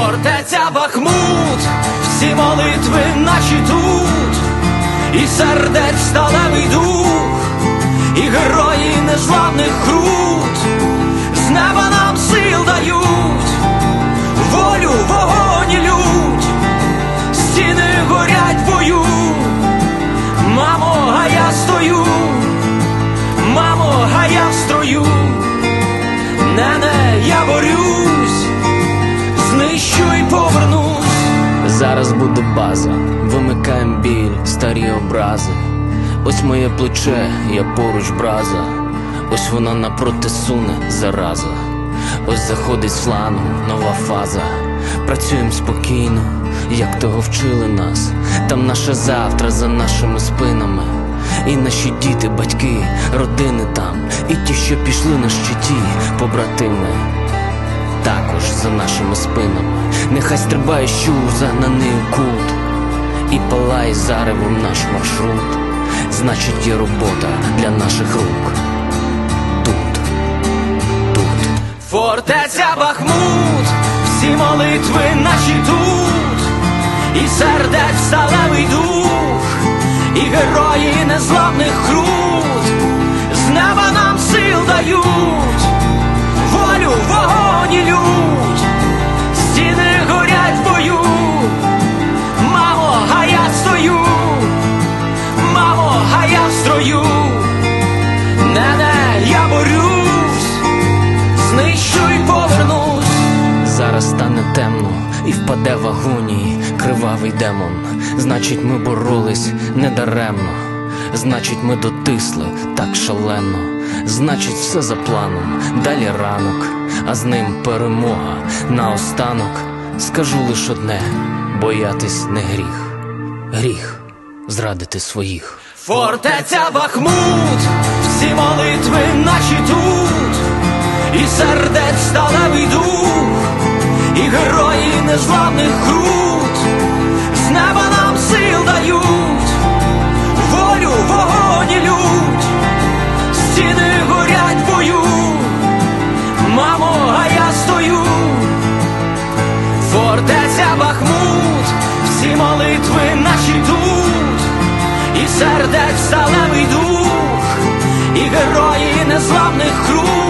Фортеця Бахмут, всі молитви наші тут, і сердець сталевий дух, і герої незламних крут з неба нам сил дають, волю, вогонь і лють, стіни горять в бою. Мамо, а я стою, мамо, а я в строю, нене, я борюсь, знищу й повернусь. Зараз буде база, вимикаєм біль, старі образи. Ось моє плече, я поруч браза, ось вона напроти суне, зараза. Ось заходить з флангу нова фаза. Працюєм спокійно, як того вчили нас. Там наше завтра за нашими спинами. І наші діти, батьки, родини там, і ті, що пішли на щиті, побратими, також за нашими спинами. Нехай стрибає щуза на неї кут, і палає заревом наш маршрут. Значить, є робота для наших рук. Тут. Фортеця Бахмут, всі молитви наші тут, і сердець сталевий дух, і герої незламних крут з неба нам сил дають, волю, вогонь і лють, стіни горять в бою. Мамо, а я стою, мамо, а я в строю, нене, я борюсь, знищу й повернусь. Зараз стане темно і впаде в агонії кривавий демон. Значить, ми боролись недаремно, значить, ми дотисли так шалено. Значить, все за планом, далі ранок, а з ним перемога. Наостанок скажу лиш одне: боятись не гріх, гріх зрадити своїх. Фортеця Бахмут, всі молитви наші тут, і сердець сталевий дух, і герої незламних крут з неба нам сил дають, волю, вогонь і лють, стіни горять в бою. Мамо, а я стою. Фортеця Бахмут, всі молитви наші тут, і сердець сталевий дух, і герої незламних крут